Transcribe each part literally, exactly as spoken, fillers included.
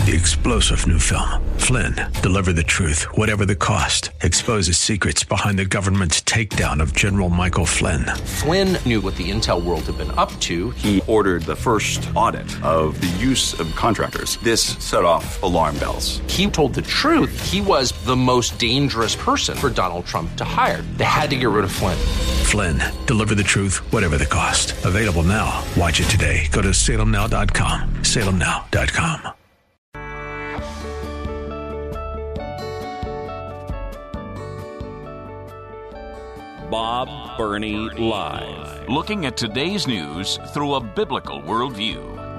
The explosive new film, Flynn, deliver the truth, whatever the cost, exposes secrets behind the government's takedown of General Michael Flynn. Flynn knew what the intel world had been up to. He ordered the first audit of the use of contractors. This set off alarm bells. He told the truth. He was the most dangerous person for Donald Trump to hire. They had to get rid of Flynn. Flynn, deliver the truth, whatever the cost. Available now. Watch it today. Go to salem now dot com. salem now dot com. Bob Burney Live. Looking at today's news through a biblical worldview.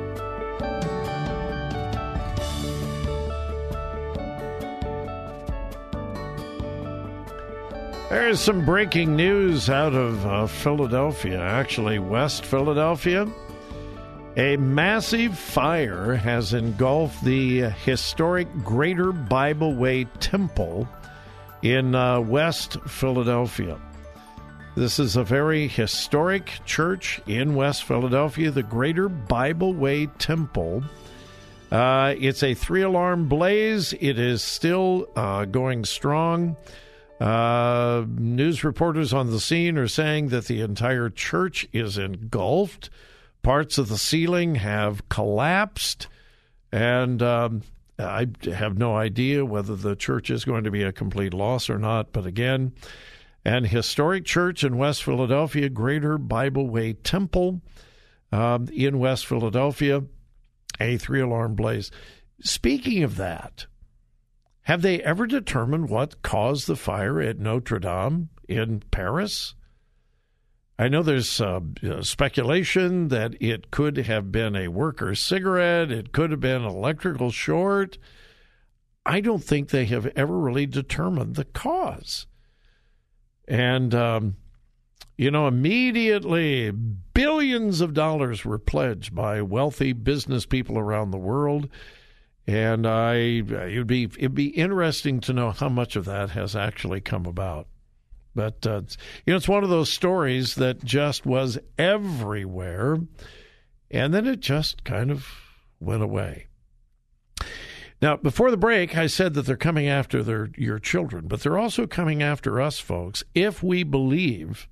There's some breaking news out of uh, Philadelphia, actually West Philadelphia. A massive fire has engulfed the historic Greater Bible Way Temple in uh, West Philadelphia. This is a very historic church in West Philadelphia, the Greater Bible Way Temple. Uh, it's a three-alarm blaze. It is still uh, going strong. Uh, news reporters on the scene are saying that the entire church is engulfed. Parts of the ceiling have collapsed, and um, I have no idea whether the church is going to be a complete loss or not. But again, an historic church in West Philadelphia, Greater Bible Way Temple um, in West Philadelphia, a three-alarm blaze. Speaking of that, have they ever determined what caused the fire at Notre Dame in Paris? I know there's uh, speculation that it could have been a worker's cigarette. It could have been an electrical short. I don't think they have ever really determined the cause. And, um, you know, immediately billions of dollars were pledged by wealthy business people around the world. And I, it'd be it'd be interesting to know how much of that has actually come about. But, uh, you know, it's one of those stories that just was everywhere, and then it just kind of went away. Now, before the break, I said that they're coming after their your children, but they're also coming after us, folks, if we believe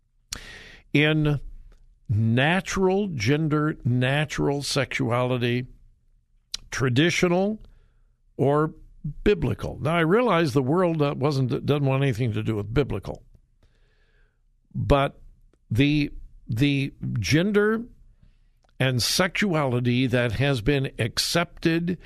in natural gender, natural sexuality, traditional or biblical. Now, I realize the world uh, wasn't doesn't want anything to do with biblical, but the the gender and sexuality that has been accepted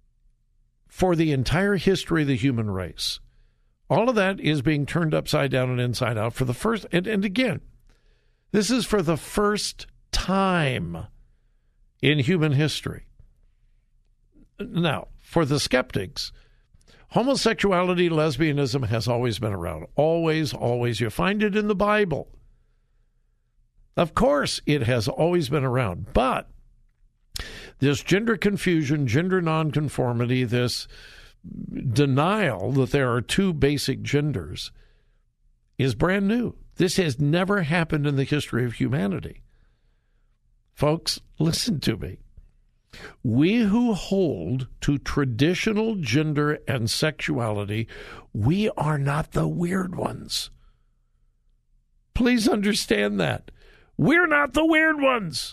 for the entire history of the human race, all of that is being turned upside down and inside out for the first, and, and again, this is for the first time in human history. Now, for the skeptics, homosexuality, lesbianism has always been around. Always, always. You find it in the Bible. Of course, it has always been around. But this gender confusion, gender nonconformity, this denial that there are two basic genders is brand new. This has never happened in the history of humanity. Folks, listen to me. We who hold to traditional gender and sexuality, we are not the weird ones. Please understand that. We're not the weird ones.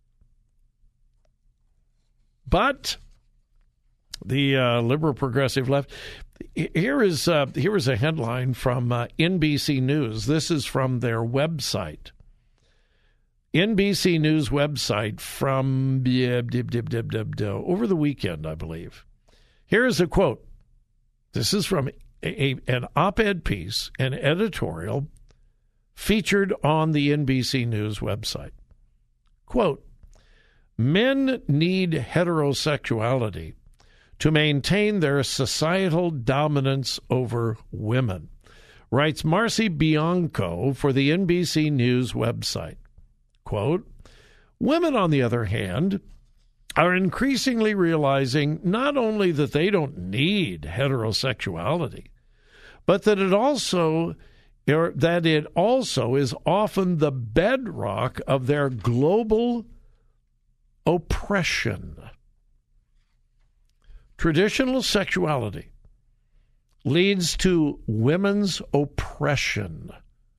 But the uh, liberal progressive left, here is, uh, here is a headline from uh, N B C News. This is from their website. N B C News website from over the weekend, I believe. Here is a quote. This is from a, a, an op-ed piece, an editorial featured on the N B C News website. Quote, men need heterosexuality to maintain their societal dominance over women, writes Marcy Bianco for the N B C News website. Quote, women, on the other hand, are increasingly realizing not only that they don't need heterosexuality, but that it also or that it also is often the bedrock of their global oppression. Traditional sexuality leads to women's oppression.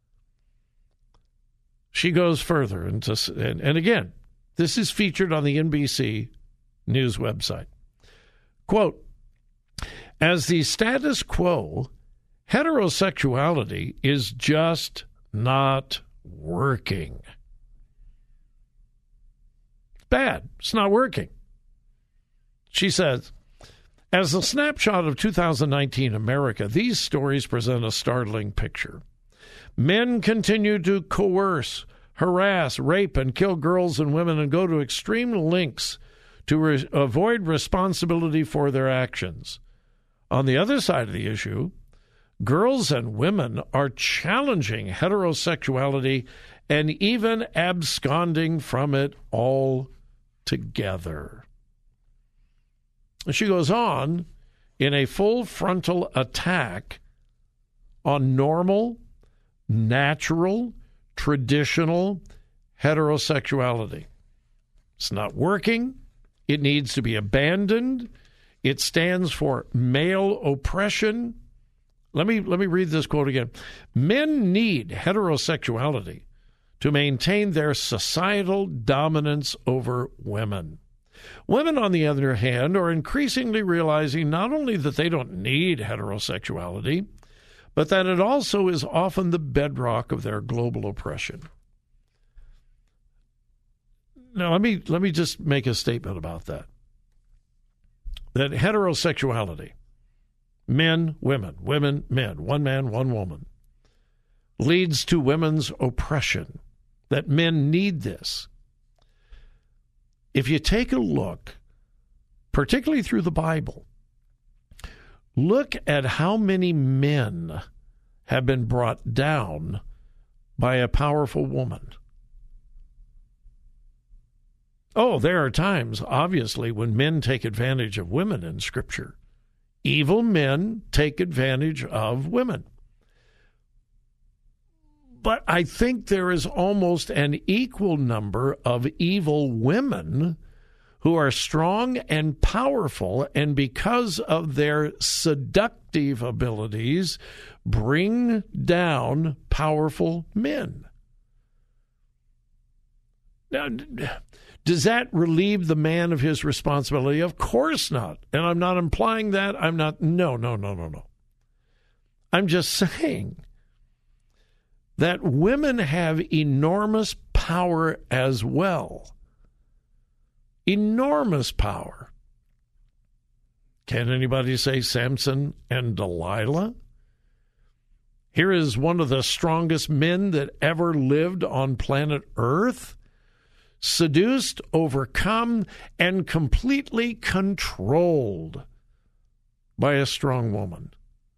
She goes further, into, and, and again, this is featured on the N B C News website. Quote, as the status quo, heterosexuality is just not working. It's bad. It's not working. She says, as a snapshot of two thousand nineteen America, these stories present a startling picture. Men continue to coerce, harass, rape, and kill girls and women and go to extreme lengths to re- avoid responsibility for their actions. On the other side of the issue, girls and women are challenging heterosexuality and even absconding from it altogether. She goes on in a full frontal attack on normal, natural, traditional heterosexuality. It's not working. It needs to be abandoned. It stands for male oppression. Let me let me read this quote again. Men need heterosexuality to maintain their societal dominance over women. Women, on the other hand, are increasingly realizing not only that they don't need heterosexuality, but that it also is often the bedrock of their global oppression. Now, let me let me just make a statement about that. That heterosexuality, men, women, women, men, one man, one woman, leads to women's oppression, that men need this. If you take a look, particularly through the Bible, look at how many men have been brought down by a powerful woman. Oh, there are times, obviously, when men take advantage of women in Scripture. Evil men take advantage of women. But I think there is almost an equal number of evil women who are strong and powerful, and because of their seductive abilities, bring down powerful men. Now, does that relieve the man of his responsibility? Of course not. And I'm not implying that. I'm not. No, no, no, no, no. I'm just saying that women have enormous power as well. Enormous power. Can anybody say Samson and Delilah? Here is one of the strongest men that ever lived on planet Earth, seduced, overcome, and completely controlled by a strong woman.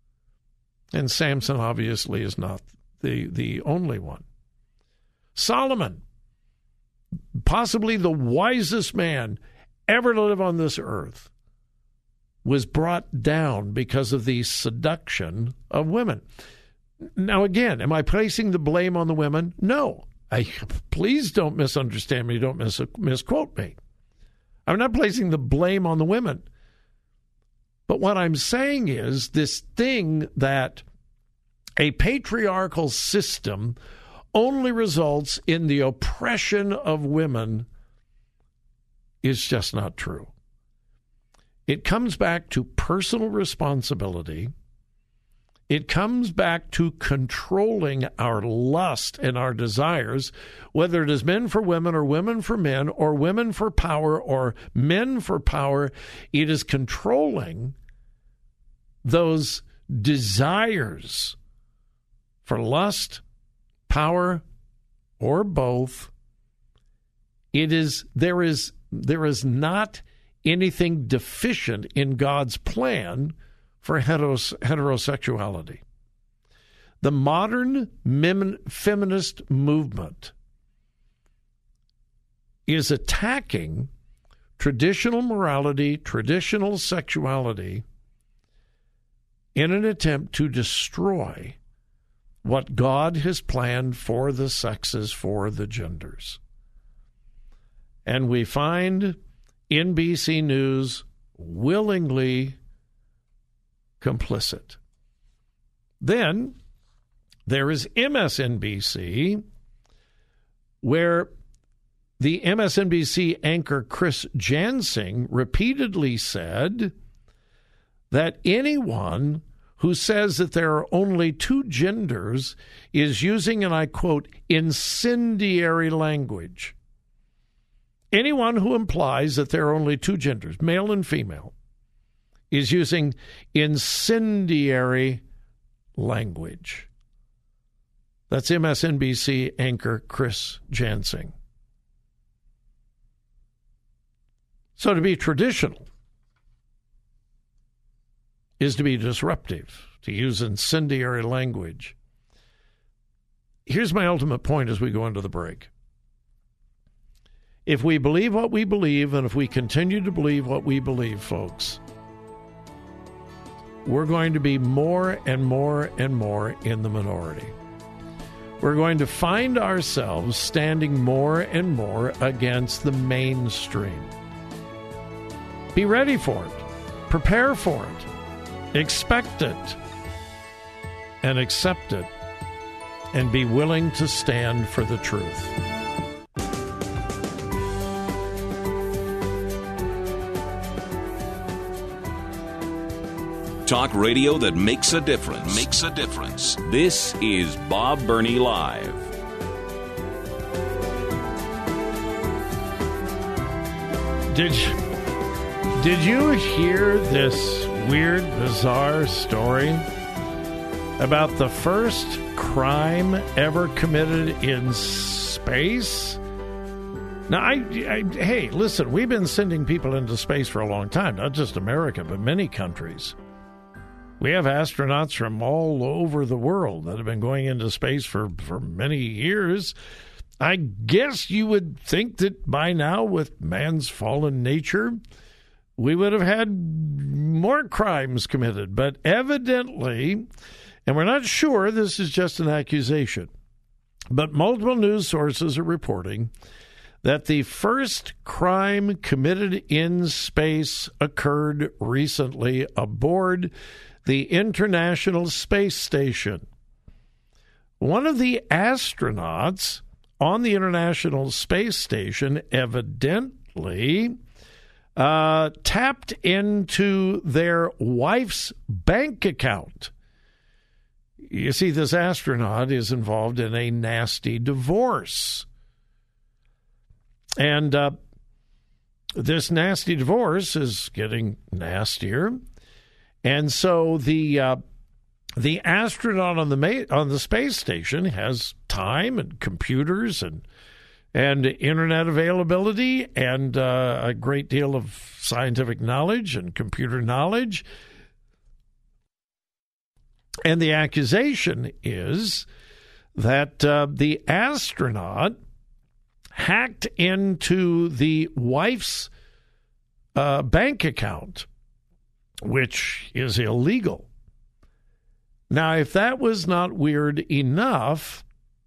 And Samson obviously is not the, the only one. Solomon, possibly the wisest man ever to live on this earth, was brought down because of the seduction of women. Now, again, am I placing the blame on the women? No. I, please don't misunderstand me. Don't mis- misquote me. I'm not placing the blame on the women. But what I'm saying is this thing that a patriarchal system only results in the oppression of women is just not true. It comes back to personal responsibility. It comes back to controlling our lust and our desires, whether it is men for women or women for men or women for power or men for power. It is controlling those desires for lust, power, or both. It is there is there is not anything deficient in God's plan for heteros- heterosexuality. The modern mem- feminist movement is attacking traditional morality, traditional sexuality, in an attempt to destroy what God has planned for the sexes, for the genders. And we find N B C News willingly complicit. Then there is M S N B C, where the M S N B C anchor Chris Jansing repeatedly said that anyone who says that there are only two genders is using, and I quote, incendiary language. Anyone who implies that there are only two genders, male and female, is using incendiary language. That's M S N B C anchor Chris Jansing. So to be traditional is to be disruptive, to use incendiary language. Here's my ultimate point as we go into the break. If we believe what we believe, and if we continue to believe what we believe, folks, we're going to be more and more and more in the minority. We're going to find ourselves standing more and more against the mainstream. Be ready for it. Prepare for it. Expect it. And accept it. And be willing to stand for the truth. Talk radio that makes a difference. Makes a difference. This is Bob Burney Live. Did you, did you hear this weird, bizarre story about the first crime ever committed in space? Now, I, I, hey, listen, we've been sending people into space for a long time, not just America, but many countries. We have astronauts from all over the world that have been going into space for, for many years. I guess you would think that by now, with man's fallen nature, we would have had more crimes committed. But evidently, and we're not sure, this is just an accusation, but multiple news sources are reporting that the first crime committed in space occurred recently aboard the International Space Station. One of the astronauts on the International Space Station evidently uh, tapped into their wife's bank account. You see, this astronaut is involved in a nasty divorce. And uh, this nasty divorce is getting nastier. And so the uh, the astronaut on the ma- on the space station has time and computers and and internet availability and uh, a great deal of scientific knowledge and computer knowledge. And the accusation is that uh, the astronaut hacked into the wife's uh, bank account, which is illegal. Now, if that was not weird enough,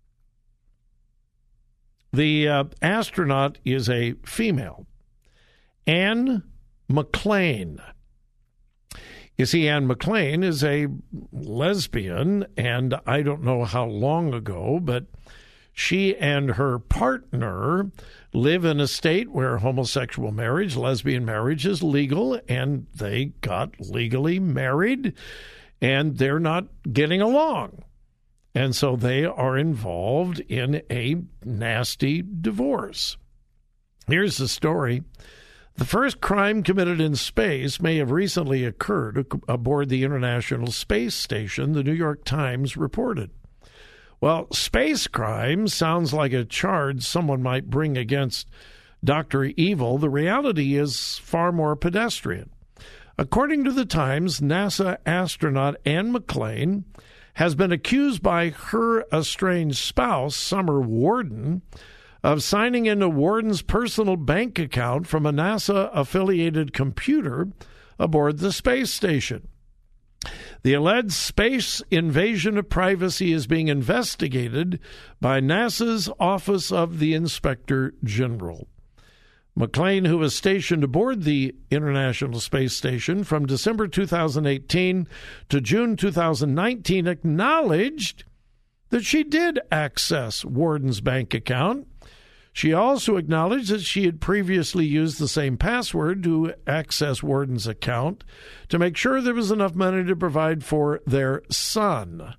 the uh, astronaut is a female, Anne McClain. You see, Anne McClain is a lesbian, and I don't know how long ago, but she and her partner live in a state where homosexual marriage, lesbian marriage is legal, and they got legally married, and they're not getting along. And so they are involved in a nasty divorce. Here's the story. The first crime committed in space may have recently occurred aboard the International Space Station, the New York Times reported. Well, space crime sounds like a charge someone might bring against Doctor Evil. The reality is far more pedestrian. According to the Times, NASA astronaut Anne McClain has been accused by her estranged spouse, Summer Worden, of signing into Worden's personal bank account from a NASA-affiliated computer aboard the space station. The alleged space invasion of privacy is being investigated by NASA's Office of the Inspector General. McClain, who was stationed aboard the International Space Station from December two thousand eighteen to June two thousand nineteen, acknowledged that she did access Worden's bank account. She also acknowledged that she had previously used the same password to access Worden's account to make sure there was enough money to provide for their son.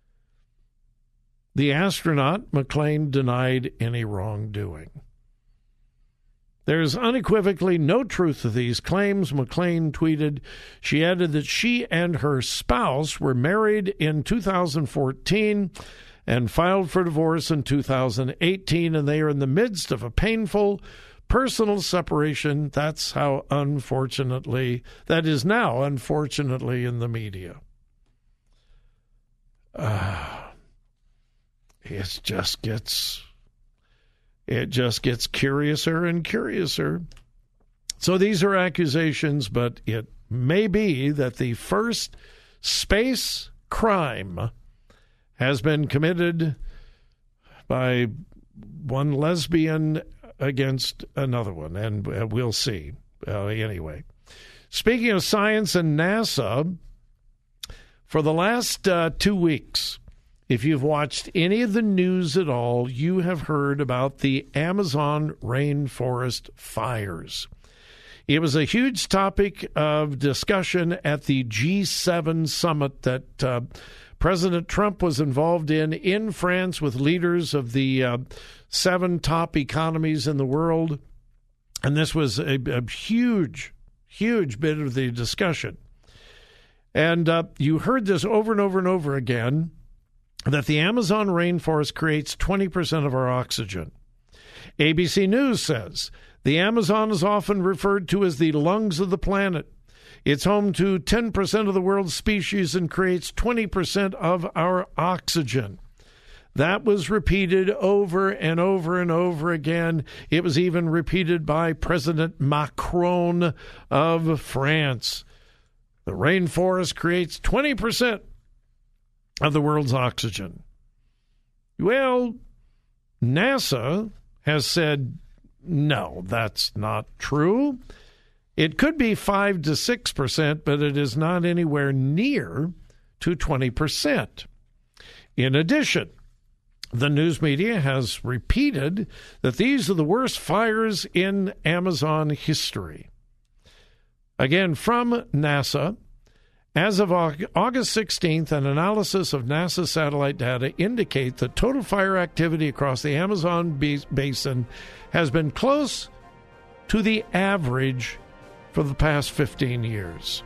The astronaut, McClain, denied any wrongdoing. There's unequivocally no truth to these claims, McClain tweeted. She added that she and her spouse were married in two thousand fourteen and filed for divorce in two thousand eighteen, and they are in the midst of a painful personal separation. That's how, unfortunately, that is now, unfortunately, in the media. Uh, it just gets... It just gets curiouser and curiouser. So these are accusations, but it may be that the first space crime has been committed by one lesbian against another one, and we'll see. Uh, anyway, speaking of science and NASA, for the last uh, two weeks, if you've watched any of the news at all, you have heard about the Amazon rainforest fires. It was a huge topic of discussion at the G seven summit that uh, President Trump was involved in in France with leaders of the uh, seven top economies in the world. And this was a, a huge, huge bit of the discussion. And uh, you heard this over and over and over again, that the Amazon rainforest creates twenty percent of our oxygen. A B C News says the Amazon is often referred to as the lungs of the planet. It's home to ten percent of the world's species and creates twenty percent of our oxygen. That was repeated over and over and over again. It was even repeated by President Macron of France. The rainforest creates twenty percent of the world's oxygen. Well, NASA has said, no, that's not true. It could be five to six percent, but it is not anywhere near to twenty percent. In addition, the news media has repeated that these are the worst fires in Amazon history. Again, from NASA, as of August sixteenth, an analysis of NASA satellite data indicate that total fire activity across the Amazon basin has been close to the average for the past fifteen years.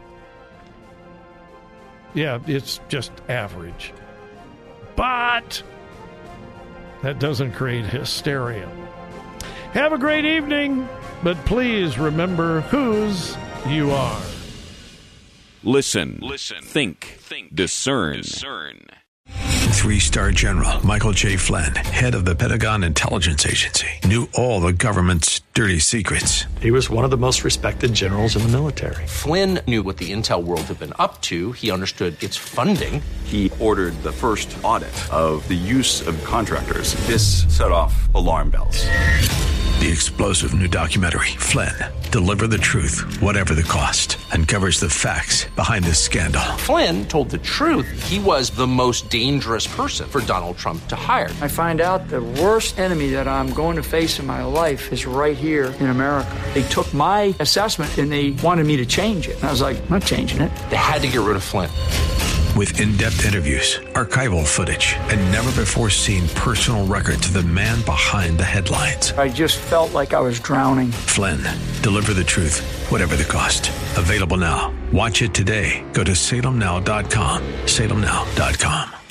Yeah, it's just average. But that doesn't create hysteria. Have a great evening, but please remember whose you are. Listen, Listen, think, think, discern. discern. Three-star General Michael J. Flynn, head of the Pentagon Intelligence Agency, knew all the government's dirty secrets. He was one of the most respected generals in the military. Flynn knew what the intel world had been up to. He understood its funding. He ordered the first audit of the use of contractors. This set off alarm bells. The explosive new documentary, Flynn, Deliver the Truth, Whatever the Cost, uncovers the facts behind this scandal. Flynn told the truth. He was the most dangerous person for Donald Trump to hire. I find out the worst enemy that I'm going to face in my life is right here in America. They took my assessment and they wanted me to change it. And I was like, I'm not changing it. They had to get rid of Flynn. With in-depth interviews, archival footage, and never-before-seen personal records of the man behind the headlines. I just felt like I was drowning. Flynn, Deliver the Truth, Whatever the Cost. Available now. Watch it today. Go to salem now dot com. salem now dot com.